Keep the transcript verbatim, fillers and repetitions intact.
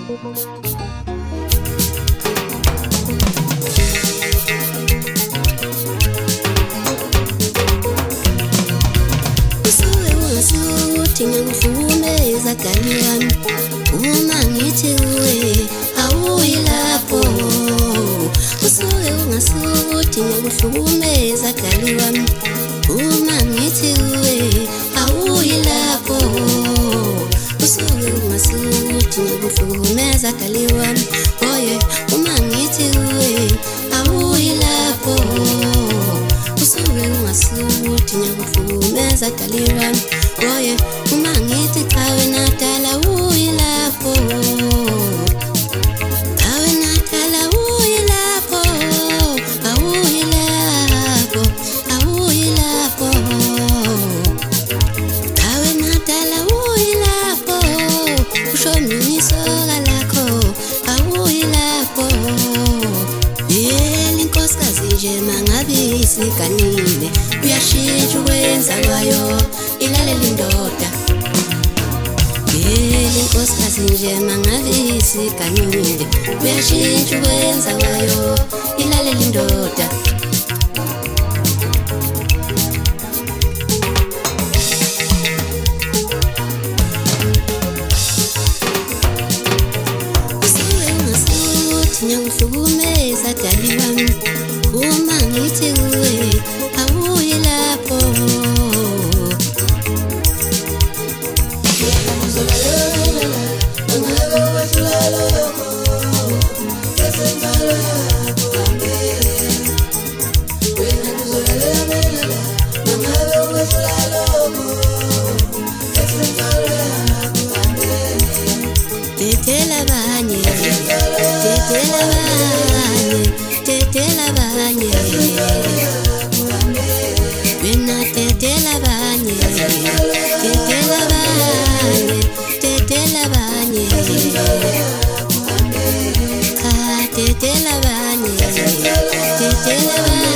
Usuke ungasuthi ngikuhlukumeza kani wami, uma ngithi uwe awuyilapho. Usuke ungasuthi ngikuhlukumeza kani wami, uma ngithi uwe awuyilapho. Usuke ungasuthi ngikuhlukumeza kani wami, oye uma ngithi uwe awuyilapho. Usuke ungasuthi ngikuhlukumeza kani wami, oye uma ngithi cha wena dala uyilapho. Cha wena dala uyilapho, awuyilapho, awuyilapho. Cha wena dala uyilapho, usho mina isoka lakho awuyilapho. Yeli nkosikazi nje mangabe isiganile, uyashintsha ukwenza kwayo ilalela indoda. Yeli nkosikazi nje mangabe isiganile, uyashintsha ukwenza kwayo ilalela indoda. Usuke ungasuthi ngikuhlukumeza dali wami, uma ngithi uwe awuyilapho. Tetela banye, tetela banye, tetela banye. Wena tetela banye, tetela banye, tetela banye. Cha tetela banye, tetela banye.